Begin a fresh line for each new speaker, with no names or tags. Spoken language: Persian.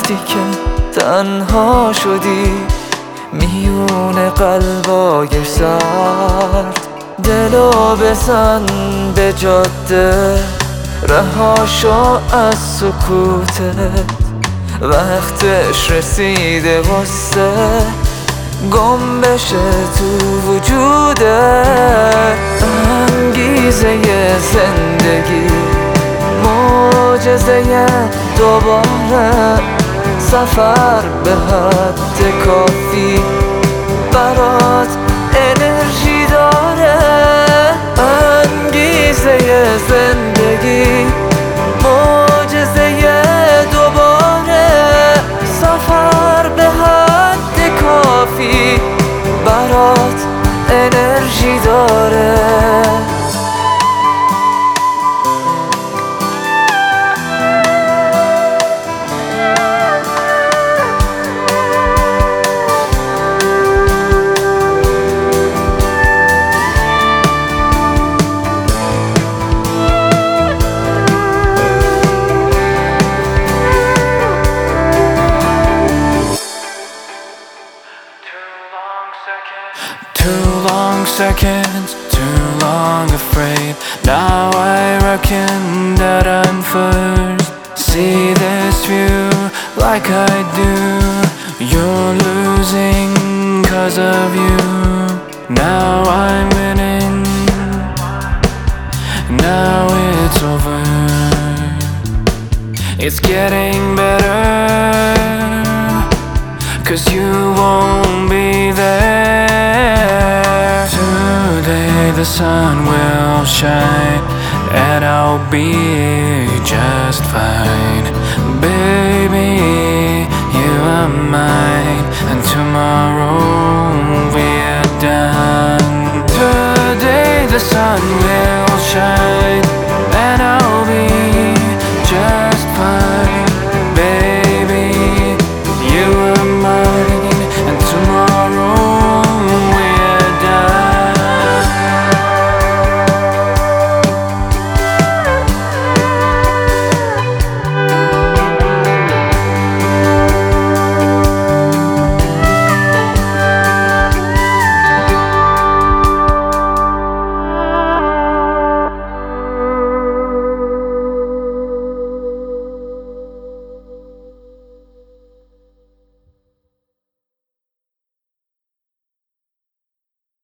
وقتی که تنها شدی میون قلبای سرد، دلو بزن به جاده، رهاشو از سکوتت، وقتش رسیده واسه گم بشه تو وجودت. انگیزه زندگی، معجزه دوباره، سفر به حد کافی برات انرژی داره. انگیزه زندگی، معجزه دوباره، سفر به حد کافی برات انرژی داره.
Too long seconds, too long afraid. Now I reckon that I'm first. See this view like I do. You're losing cause of you. Now I'm winning. Now it's over. It's getting better, cause you won't be there. Today the sun will shine, and I'll be just fine. Baby, you are mine, and tomorrow we're done. Today the sun will shine,